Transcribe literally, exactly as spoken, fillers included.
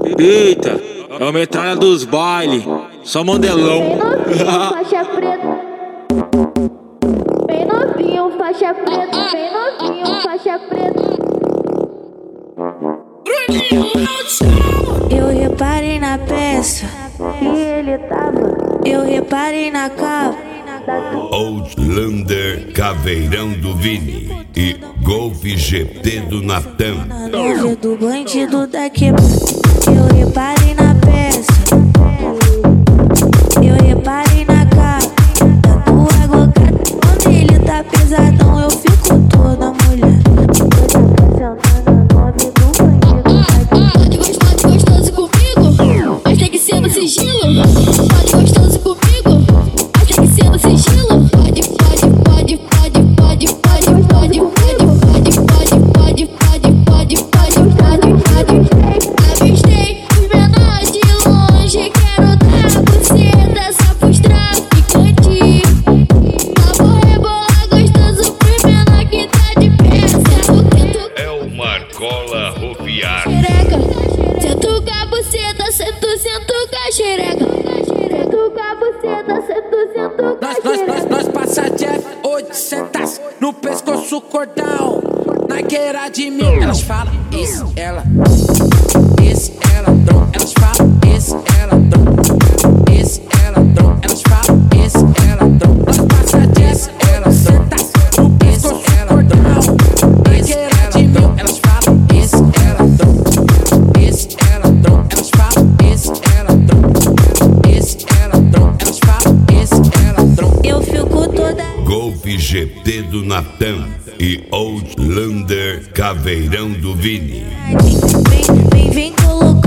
Eita, é a metralha dos baile, só mandelão. Bem novinho, faixa preta. Bem novinho, faixa preta. Bem novinho, faixa preta. Eu reparei na peça E ele tava. Eu reparei na capa. Outlander, Caveirão do Vini e Golf G T do Natan. Noiva do bandido da quebrada. Eu reparei na peça. Eu reparei na capa da tua gocada. Quando ele tá pesadão eu fico toda mulher. Eu tá sentando a nove do bandido. Pode gostoso comigo, mas tem que ser no sigilo. Pode gostoso comigo, mas tem que ser no sigilo. Pode, pode, pode, pode, pode, pode, pode, pode, pode, pode, pode, pode, pode, pode, pode. Avistei os menores de longe, quero dar buceta só pros traficantes. Vamos rebolar gostoso pros menor que tá de pé. É o Marcola Rofiar. Xereca, sento com a buceta, sento, sento com a xereca. Sento com a buceta, sento, sento com a Nós, nós, nós, xereca. nós passa Jeff oitocentos no pescoço cordão. Na queira de mim, elas falam isso, ela. Esse ela dom, elas falam esse ela dom. Esse ela dom, elas falam esse ela dom. Nós passa Jeff ela senta no pescoço cordão. Na queira de mim, elas falam esse ela dom. Esse ela dom, elas falam esse ela dom. Esse ela dom, elas falam esse ela dom. Eu fico toda. Golf G T do Natan e Outlander, Caveirão do Vini. Vem, vem, vem colocar.